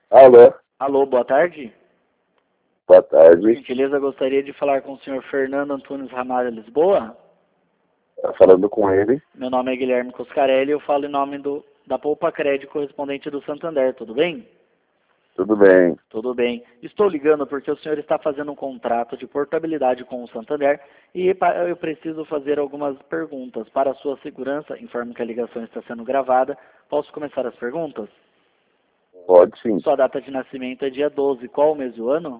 Alô, Alô, boa tarde. boa Por tarde. gentileza, gostaria de falar com o senhor Fernando Antunes Ramalho Lisboa. Tá falando com ele? Meu nome é Guilherme Coscarelli e eu falo em nome da Poupa Crédito, correspondente do Santander, tudo bem? Tudo bem. Tudo bem. Estou ligando porque o senhor está fazendo um contrato de portabilidade com o Santander e eu preciso fazer algumas perguntas. Para a sua segurança, informo que a ligação está sendo gravada. Posso começar as perguntas? Pode sim. Sua data de nascimento é dia 12. Qual o mês e o ano?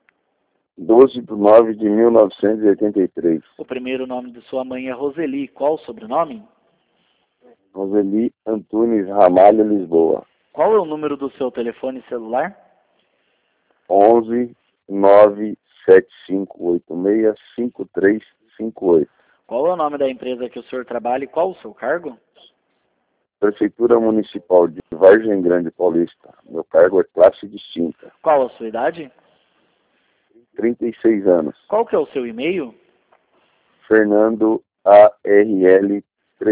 12/9/1983. O primeiro nome de sua mãe é Roseli. Qual o sobrenome? Roseli Antunes Ramalho, Lisboa. Qual é o número do seu telefone celular? 11/9/7586/5358. Qual é o nome da empresa que o senhor trabalha e qual o seu cargo? Prefeitura Municipal de Vargem Grande Paulista. Meu cargo é classe distinta. Qual a sua idade? 36 anos. Qual que é o seu e-mail? Fernando ARL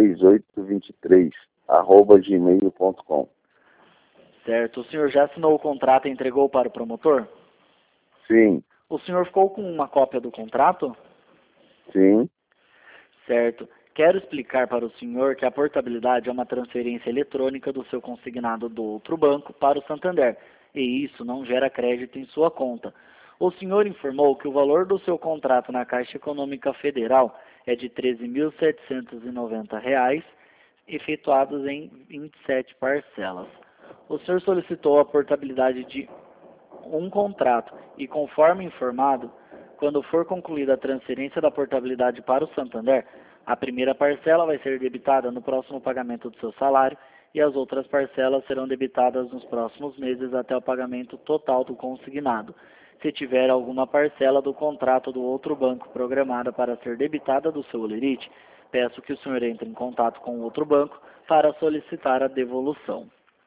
3823 @gmail.com. Certo. O senhor já assinou o contrato e entregou para o promotor? Sim, O senhor ficou com uma cópia do contrato? sim. Certo. Quero explicar para o senhor que a portabilidade é uma transferência eletrônica do seu consignado do outro banco para o Santander, e isso não gera crédito em sua conta. O senhor informou que o valor do seu contrato na Caixa Econômica Federal é de R$ 13.790, efetuados em 27 parcelas. O senhor solicitou a portabilidade de um contrato e, conforme informado, quando for concluída a transferência da portabilidade para o Santander, a primeira parcela vai ser debitada no próximo pagamento do seu salário e as outras parcelas serão debitadas nos próximos meses até o pagamento total do consignado. Se tiver alguma parcela do contrato do outro banco programada para ser debitada do seu holerite, peço que o senhor entre em contato com o outro banco para solicitar a devolução.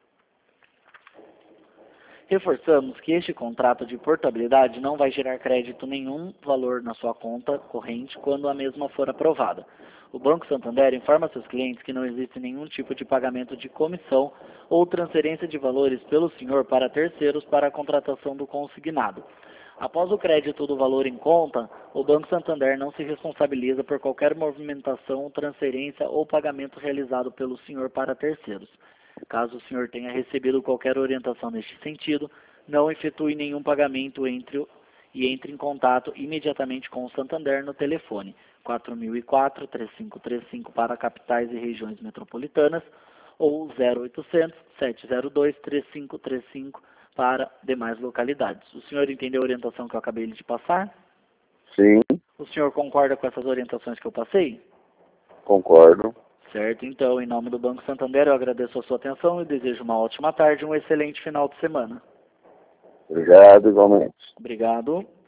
Reforçamos que este contrato de portabilidade não vai gerar crédito nenhum valor na sua conta corrente quando a mesma for aprovada. O Banco Santander informa seus clientes que não existe nenhum tipo de pagamento de comissão ou transferência de valores pelo senhor para terceiros para a contratação do consignado. Após o crédito do valor em conta, o Banco Santander não se responsabiliza por qualquer movimentação, transferência ou pagamento realizado pelo senhor para terceiros. Caso o senhor tenha recebido qualquer orientação neste sentido, não efetue nenhum pagamento e entre em contato imediatamente com o Santander no telefone 4004-3535 para capitais e regiões metropolitanas ou 0800-702-3535 para demais localidades. O senhor entendeu a orientação que eu acabei de passar? Sim, O senhor concorda com essas orientações que eu passei? concordo. Certo, então, em nome do Banco Santander, eu agradeço a sua atenção e desejo uma ótima tarde e um excelente final de semana. Obrigado, igualmente. Obrigado.